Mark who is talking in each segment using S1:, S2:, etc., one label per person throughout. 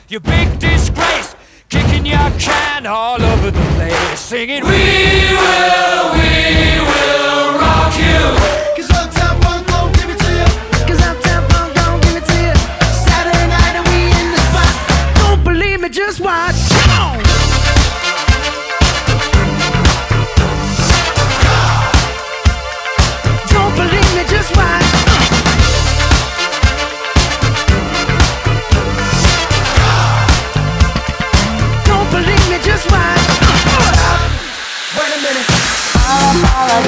S1: you big disgrace, kicking your can all over the place, singing we will rock you.
S2: Cause Uptown Funk gon' give it to you. Cause Uptown Funk gon' give it to you. Saturday night and we in the spot. Don't believe me, just watch. Come on. Don't believe me, just watch. Don't believe me, just watch. Wait a minute.
S3: Mala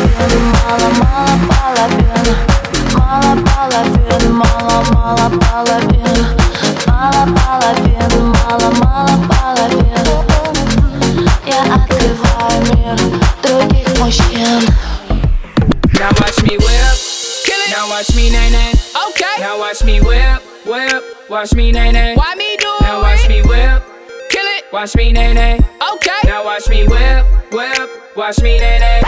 S3: половин. Я открываю мир других мужчин.
S4: Now watch me whip, kill it. Now watch me nae nae. Okay. Now watch me whip, whip. Watch me nae nae. Why me do it? Now watch me whip, kill it. Watch me nae nae. Okay. Now watch me whip, whip. Watch me nae nae.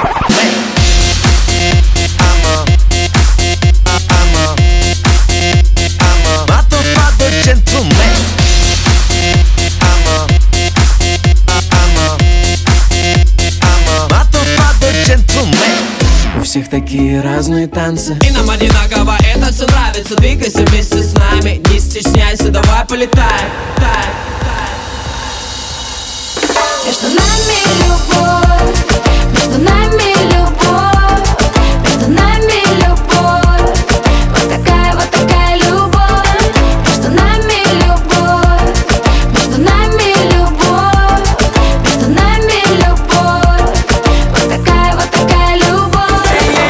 S5: I'm a motherfucker gentleman. I'm a motherfucker gentleman.
S6: У всех такие разные танцы,
S7: и нам одинаково это все нравится. Двигайся вместе с нами, не стесняйся, давай полетай.
S3: Между нами любовь, между нами любовь, между нами любовь. Вот такая любовь. Между нами любовь, между нами любовь, между нами любовь. Вот такая любовь.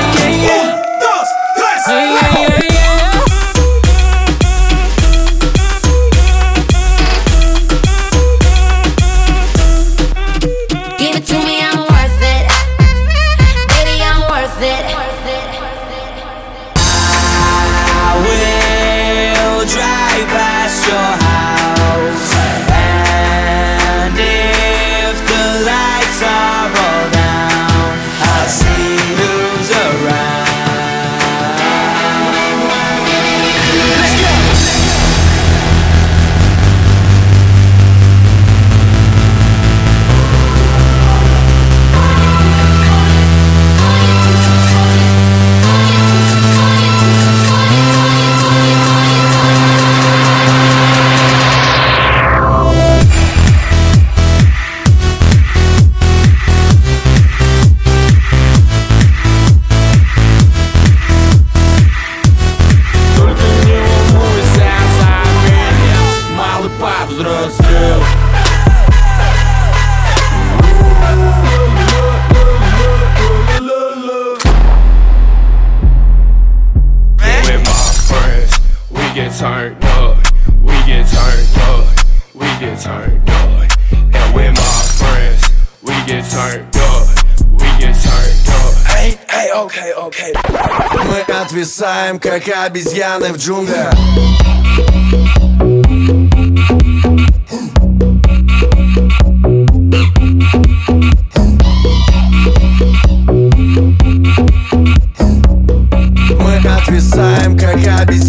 S3: Give it to me, I'm worth it. Baby, I'm worth it.
S5: I will drive past your house, and if the lights are all down, I'll see who's around. Let's go!
S7: Только не волнуйся за меня, малый повзрослел. With my friends, we get turned up, we get turned up, we get turned up. And with my friends, we get turned up, we get turned up.
S6: эй, окей. Мы отвисаем, как обезьяны в джунглях. Мы отвисаем, как обезьяны